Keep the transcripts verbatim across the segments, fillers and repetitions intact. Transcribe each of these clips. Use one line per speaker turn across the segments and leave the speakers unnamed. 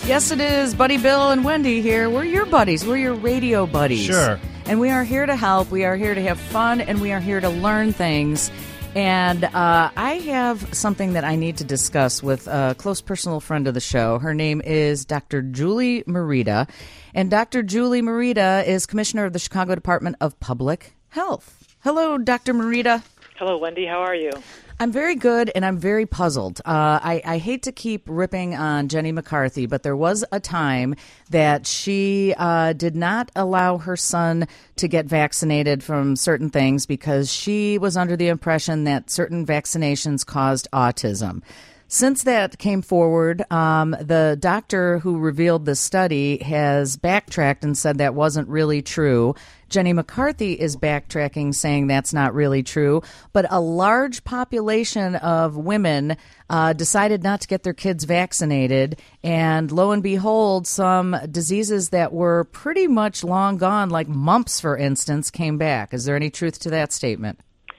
Yes, it is. Buddy Bill and Wendy here. We're your buddies. We're your radio buddies.
Sure.
And we are here to help. We are here to have fun, and we are here to learn things. And uh, I have something that I need to discuss with a close personal friend of the show. Her name is Doctor Julie Merida. And Doctor Julie Merida is Commissioner of the Chicago Department of Public Health. Hello, Doctor Merida.
Hello, Wendy. How are you?
I'm very good, and I'm very puzzled. Uh, I, I hate to keep ripping on Jenny McCarthy, but there was a time that she uh, did not allow her son to get vaccinated from certain things because she was under the impression that certain vaccinations caused autism. Since that came forward, um, the doctor who revealed this study has backtracked and said that wasn't really true. Jenny McCarthy is backtracking, saying that's not really true. But a large population of women uh, decided not to get their kids vaccinated. And lo and behold, some diseases that were pretty much long gone, like mumps, for instance, came back. Is there any truth to that statement?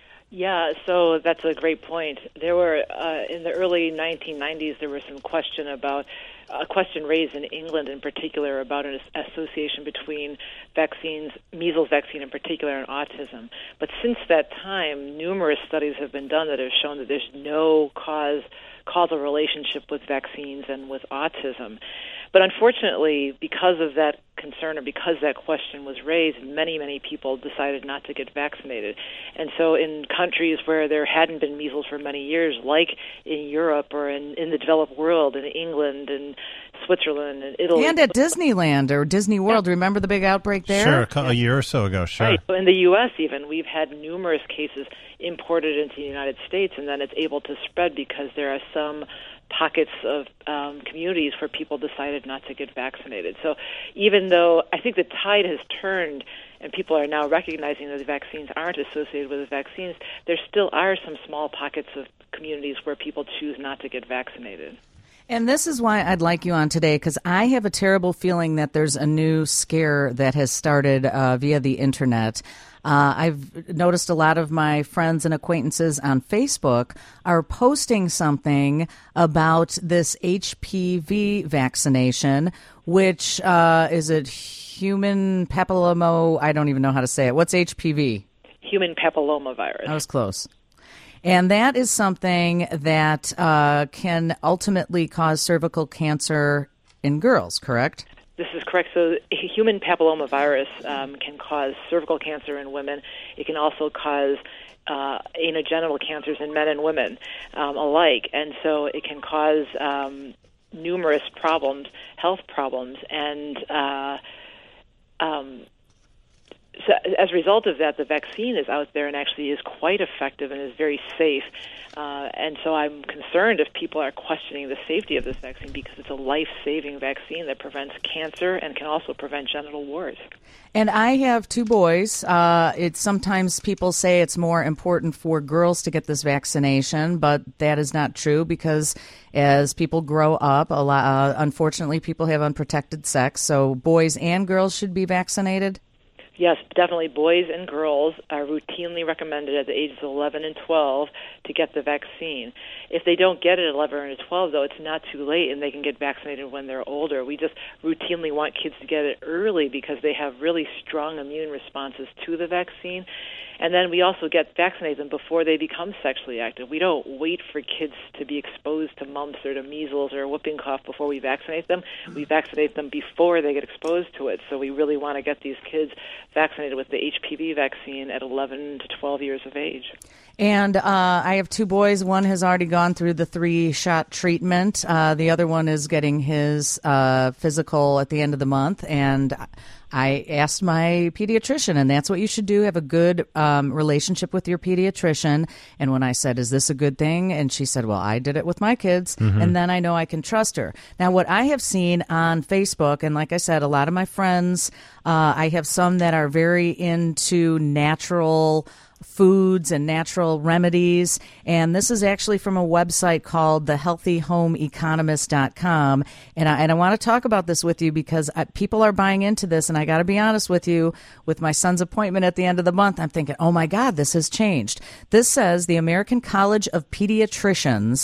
Yeah, so that's a great point. There were, uh, in the early nineteen nineties, there was some question about, a question raised in England in particular about an association between vaccines, measles vaccine in particular, and autism. But since that time, numerous studies have been done that have shown that there's no cause, causal relationship with vaccines and with autism. But unfortunately, because of that concern or because that question was raised, many, many people decided not to get vaccinated. And so in countries where there hadn't been measles for many years, like in Europe or in, in the developed world, in England and Switzerland and Italy.
And at Disneyland or Disney World. Yeah. Remember the big outbreak there?
Sure, a, couple, a year or so ago, sure.
Right. In the U S even, we've had numerous cases imported into the United States, and then it's able to spread because there are some pockets of um, communities where people decided not to get vaccinated. So even though I think the tide has turned and people are now recognizing that the vaccines aren't associated with the vaccines, there still are some small pockets of communities where people choose not to get vaccinated.
And this is why I'd like you on today, because I have a terrible feeling that there's a new scare that has started uh, via the Internet. Uh, I've noticed a lot of my friends and acquaintances on Facebook are posting something about this H P V vaccination, which uh, is a human papilloma. I don't even know how to say it. What's H P V?
Human papillomavirus.
I was close. And that is something that uh, can ultimately cause cervical cancer in girls, correct?
This is correct. So human papillomavirus um, can cause cervical cancer in women. It can also cause uh, anogenital cancers in men and women um, alike. And so it can cause um, numerous problems, health problems. And uh, um, so as a result of that, the vaccine is out there and actually is quite effective and is very safe. Uh, and so I'm concerned if people are questioning the safety of this vaccine because it's a life-saving vaccine that prevents cancer and can also prevent genital warts.
And I have two boys. Uh, it's sometimes people say it's more important for girls to get this vaccination, but that is not true because as people grow up, a lot, uh, unfortunately, people have unprotected sex. So boys and girls should be vaccinated?
Yes, definitely. Boys and girls are routinely recommended at the ages of eleven and twelve to get the vaccine. If they don't get it at eleven or twelve, though, it's not too late, and they can get vaccinated when they're older. We just routinely want kids to get it early because they have really strong immune responses to the vaccine. And then we also get vaccinate them before they become sexually active. We don't wait for kids to be exposed to mumps or to measles or whooping cough before we vaccinate them. We vaccinate them before they get exposed to it. So we really want to get these kids vaccinated with the H P V vaccine at eleven to twelve years of age.
And uh, I have two boys. One has already gone through the three-shot treatment. Uh, the other one is getting his uh, physical at the end of the month. And I asked my pediatrician, and that's what you should do, have a good um, relationship with your pediatrician. And when I said, is this a good thing? And she said, well, I did it with my kids, mm-hmm. and then I know I can trust her. Now, what I have seen on Facebook, and like I said, a lot of my friends, uh, I have some that are very into natural foods and natural remedies. And this is actually from a website called the healthy home economist dot com. And I, and I want to talk about this with you because I, people are buying into this. And I got to be honest with you, with my son's appointment at the end of the month, I'm thinking, oh, my God, this has changed. This says the American College of Pediatricians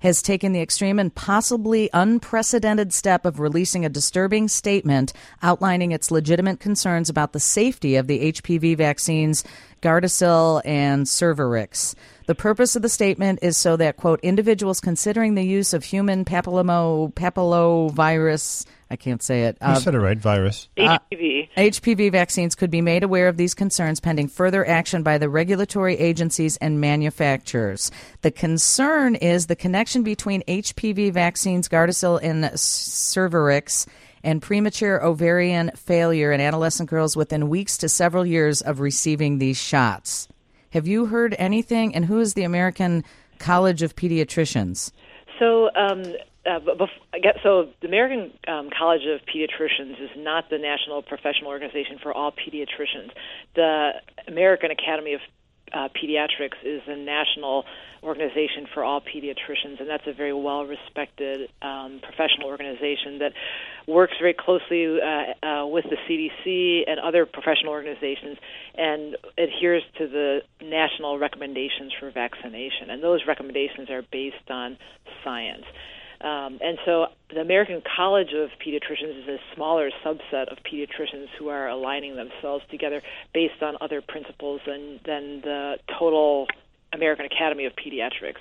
has taken the extreme and possibly unprecedented step of releasing a disturbing statement outlining its legitimate concerns about the safety of the H P V vaccines Gardasil and Cervarix. The purpose of the statement is so that, quote, individuals considering the use of human papillomo, papillovirus, I can't say it.
You uh, said it right, virus.
H P V.
Uh, H P V vaccines could be made aware of these concerns pending further action by the regulatory agencies and manufacturers. The concern is the connection between H P V vaccines, Gardasil and Cervarix, and premature ovarian failure in adolescent girls within weeks to several years of receiving these shots. Have you heard anything? And who is the American College of Pediatricians?
So, um, uh, bef- I guess, so the American um, College of Pediatricians is not the national professional organization for all pediatricians. The American Academy of uh, Pediatrics is the national organization for all pediatricians, and that's a very well-respected um, professional organization that works very closely uh, uh, with the C D C and other professional organizations and adheres to the national recommendations for vaccination. And those recommendations are based on science. Um, and so the American College of Pediatricians is a smaller subset of pediatricians who are aligning themselves together based on other principles than, than the total American Academy of Pediatrics.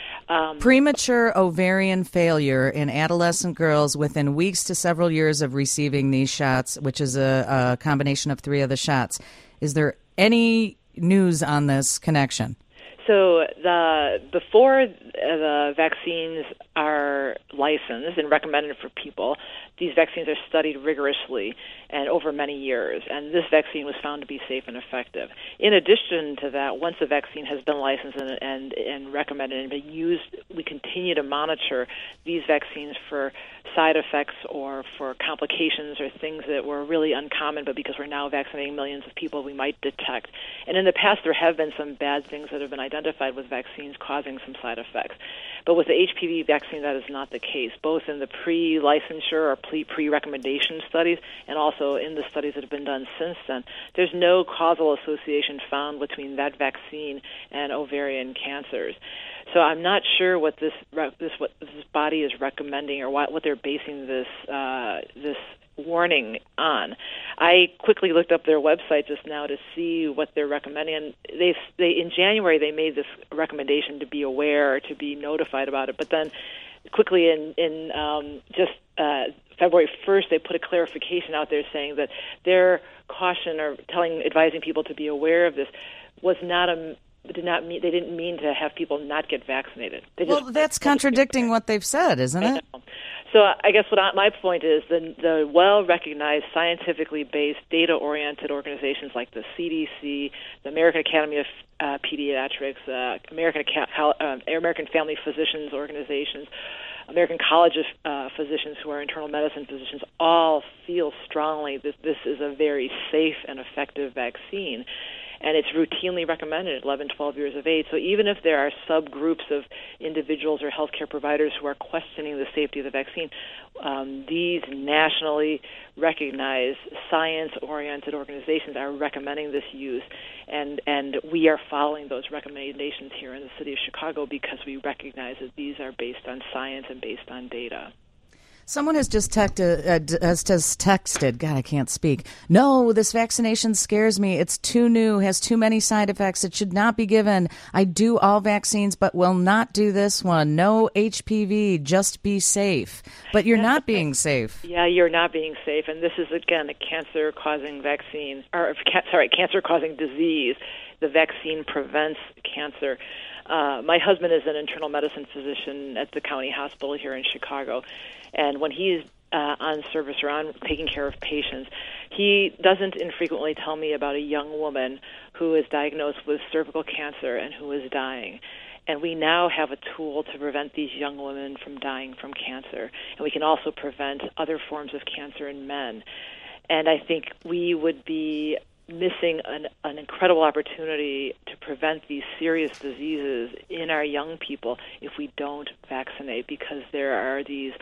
Um,
Premature ovarian failure in adolescent girls within weeks to several years of receiving these shots, which is a, a combination of three of the shots. Is there any news on this connection?
So the before the vaccines are licensed and recommended for people, these vaccines are studied rigorously and over many years, and this vaccine was found to be safe and effective. In addition to that, once the vaccine has been licensed and, and, and recommended and been used, we continue to monitor these vaccines for side effects or for complications or things that were really uncommon, but because we're now vaccinating millions of people, we might detect. And in the past, there have been some bad things that have been identified with vaccines causing some side effects. But with the H P V vaccine, that is not the case, both in the pre-licensure or pre-recommendation studies and also in the studies that have been done since then. There's no causal association found between that vaccine and ovarian cancers. So I'm not sure what this this what this body is recommending or what, what they're basing this uh, this warning on. I quickly looked up their website just now to see what they're recommending. And they they in January they made this recommendation to be aware, to be notified about it. But then quickly in in um, just uh, February first, they put a clarification out there saying that their caution or telling advising people to be aware of this was not a did not mean they didn't mean to have people not get vaccinated. They just,
well, that's contradicting what they've said, isn't it?
So I guess what I, my point is the the well-recognized, scientifically based, data-oriented organizations like the C D C, the American Academy of uh, Pediatrics, uh, American uh, American Family Physicians organizations, American College of uh, Physicians, who are internal medicine physicians, all feel strongly that this is a very safe and effective vaccine. And it's routinely recommended at eleven, twelve years of age. So even if there are subgroups of individuals or healthcare providers who are questioning the safety of the vaccine, um, these nationally recognized science-oriented organizations are recommending this use. And, and we are following those recommendations here in the city of Chicago because we recognize that these are based on science and based on data.
Someone has just, texted, uh, has just texted, God, I can't speak. No, this vaccination scares me. It's too new, has too many side effects. It should not be given. I do all vaccines, but will not do this one. No H P V, just be safe. But you're not being safe.
Yeah, you're not being safe. And this is, again, a cancer-causing vaccine, or sorry, cancer-causing disease. The vaccine prevents cancer. Uh, my husband is an internal medicine physician at the county hospital here in Chicago. And when he's uh, on service or on taking care of patients, he doesn't infrequently tell me about a young woman who is diagnosed with cervical cancer and who is dying. And we now have a tool to prevent these young women from dying from cancer. And we can also prevent other forms of cancer in men. And I think we would be missing an, an incredible opportunity to prevent these serious diseases in our young people if we don't vaccinate, because there are these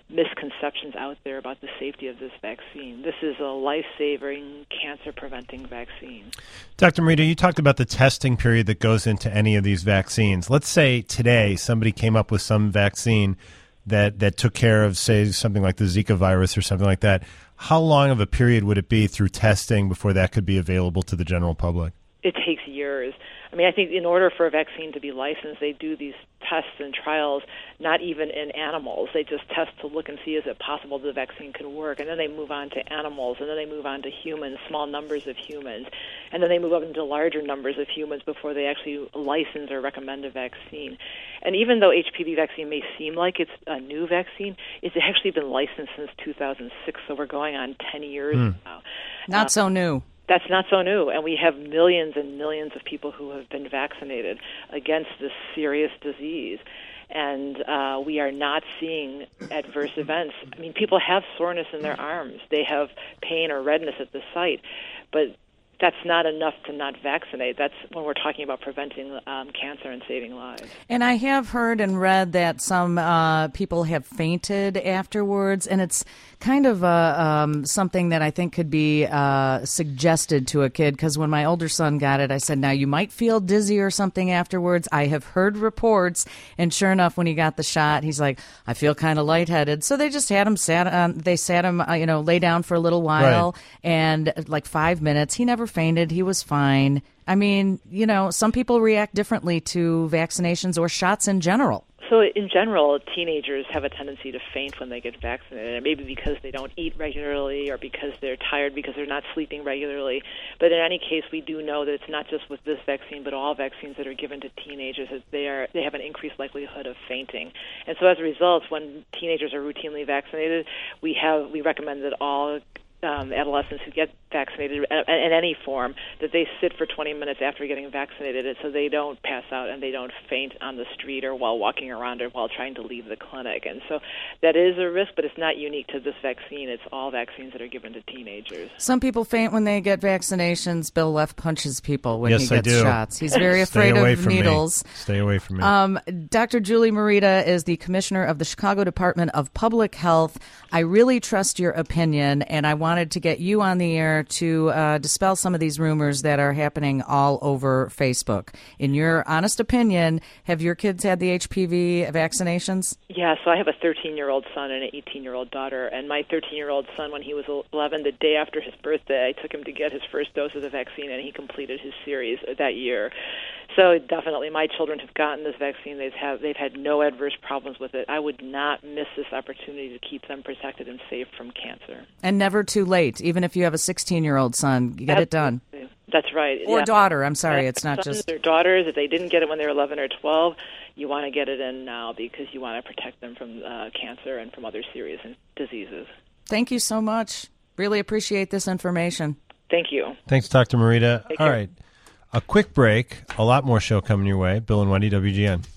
misconceptions out there about the safety of this vaccine. This is a life-saving, cancer-preventing vaccine.
Doctor Morita, you talked about the testing period that goes into any of these vaccines. Let's say today somebody came up with some vaccine that, that took care of, say, something like the Zika virus or something like that. How long of a period would it be through testing before that could be available to the general public?
It takes years. I mean, I think in order for a vaccine to be licensed, they do these tests and trials, not even in animals. They just test to look and see, is it possible the vaccine could work? And then they move on to animals, and then they move on to humans, small numbers of humans. And then they move up into larger numbers of humans before they actually license or recommend a vaccine. And even though H P V vaccine may seem like it's a new vaccine, it's actually been licensed since two thousand six, so we're going on ten years mm. now.
Not
uh,
so new.
That's not so new, and we have millions and millions of people who have been vaccinated against this serious disease, and uh, we are not seeing adverse events. I mean, people have soreness in their arms. They have pain or redness at the site, but that's not enough to not vaccinate. That's when we're talking about preventing um, cancer and saving lives.
And I have heard and read that some uh, people have fainted afterwards, and it's kind of uh, um, something that I think could be uh, suggested to a kid, because when my older son got it, I said, now you might feel dizzy or something afterwards. I have heard reports, and sure enough, when he got the shot, he's like, I feel kind of lightheaded. So they just had him sat on, they sat him, uh, you know, lay down for a little while, right. and like five minutes, he never fainted. He was fine. I mean, you know, some people react differently to vaccinations or shots in general.
So in general, teenagers have a tendency to faint when they get vaccinated, maybe because they don't eat regularly or because they're tired because they're not sleeping regularly. But in any case, we do know that it's not just with this vaccine, but all vaccines that are given to teenagers, that they are they have an increased likelihood of fainting. And so as a result, when teenagers are routinely vaccinated, we have we recommend that all Um, adolescents who get vaccinated in any form, that they sit for twenty minutes after getting vaccinated so they don't pass out and they don't faint on the street or while walking around or while trying to leave the clinic. And so that is a risk, but it's not unique to this vaccine. It's all vaccines that are given to teenagers.
Some people faint when they get vaccinations. Bill Leff punches people when
yes,
he gets
I do.
shots. He's very afraid of needles.
Me. Stay away from me.
Um, Doctor Julie Morita is the commissioner of the Chicago Department of Public Health. I really trust your opinion, and I wanted to get you on the air to uh, dispel some of these rumors that are happening all over Facebook. In your honest opinion, have your kids had the H P V vaccinations?
Yeah, so I have a thirteen-year-old son and an eighteen-year-old daughter, and my thirteen-year-old son, when he was eleven, the day after his birthday, I took him to get his first dose of the vaccine, and he completed his series that year. So definitely, my children have gotten this vaccine. They've, have, they've had no adverse problems with it. I would not miss this opportunity to keep them protected and safe from cancer.
And never too late. Even if you have a sixteen-year-old son, get
Absolutely.
it done.
That's right.
Or
yeah.
daughter. I'm sorry,
yeah.
it's not
Sons
just...
or daughters, if they didn't get it when they were eleven or twelve, you want to get it in now because you want to protect them from uh, cancer and from other serious diseases.
Thank you so much. Really appreciate this information.
Thank you.
Thanks, Doctor Morita.
Take
All
care.
right. A quick break. A lot more show coming your way. Bill and Wendy, W G N.